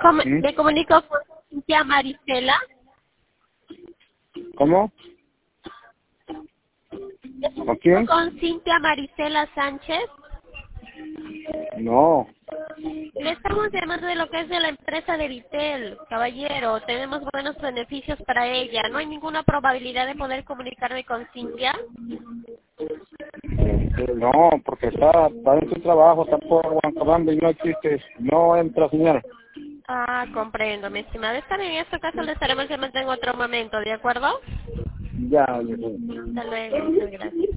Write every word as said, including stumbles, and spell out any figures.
Com- ¿Mm? Me comunico con Cintia Marisela. ¿Cómo? ¿Con quién? Con Cintia Marisela Sánchez. No. Le estamos llamando de lo que es de la empresa de Vitel, caballero. Tenemos buenos beneficios para ella. ¿No hay ninguna probabilidad de poder comunicarme con Cintia? Este, no, porque está, está en su trabajo, está por Huancabamba y no existe, no entra señora. Ah, comprendo, mi estimada. Está bien, en este caso le estaremos llamando en otro momento, ¿de acuerdo? Ya, Hasta luego, muchas gracias.